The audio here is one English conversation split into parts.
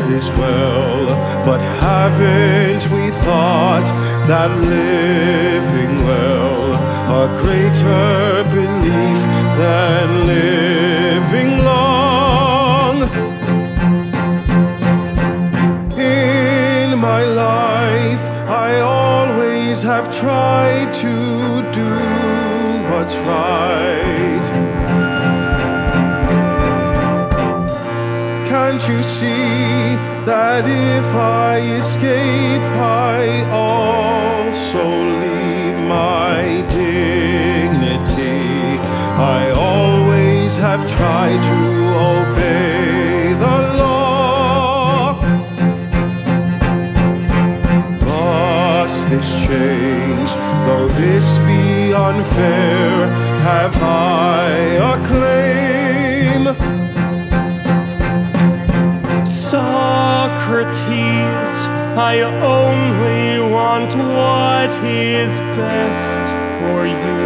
is well, but haven't we thought that living well a greater belief than living long? In my life I always have tried to do what's right. Can't you see that if I escape, I also leave my dignity? I always have tried to obey the law. Must this change? Though this be unfair, have I a claim? Socrates, I only want what is best for you.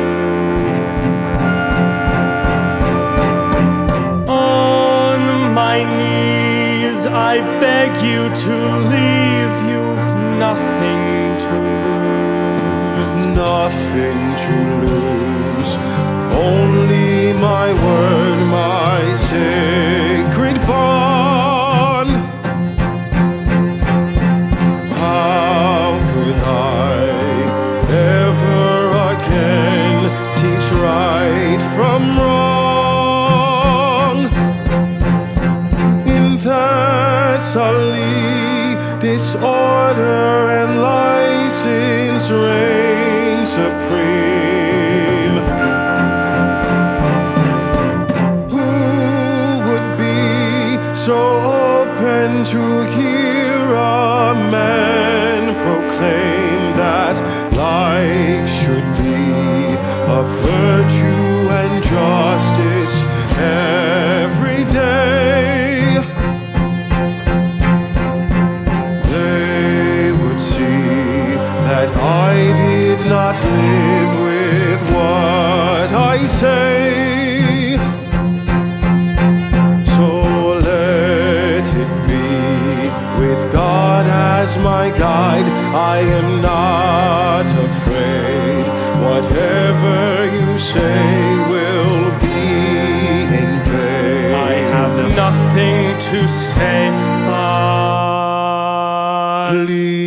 On my knees, I beg you to leave. You've nothing to lose. Nothing to lose, only my word, my sacred bond. How could I ever again teach right from wrong? In Thessaly, disorder and license reign supreme. Who would be so open to hear a man proclaim that life should be of virtue and justice every day? They would see that I did not live with what I say. So let it be, with God as my guide, I am not afraid. Whatever you say will be in vain. I have nothing to say, but Please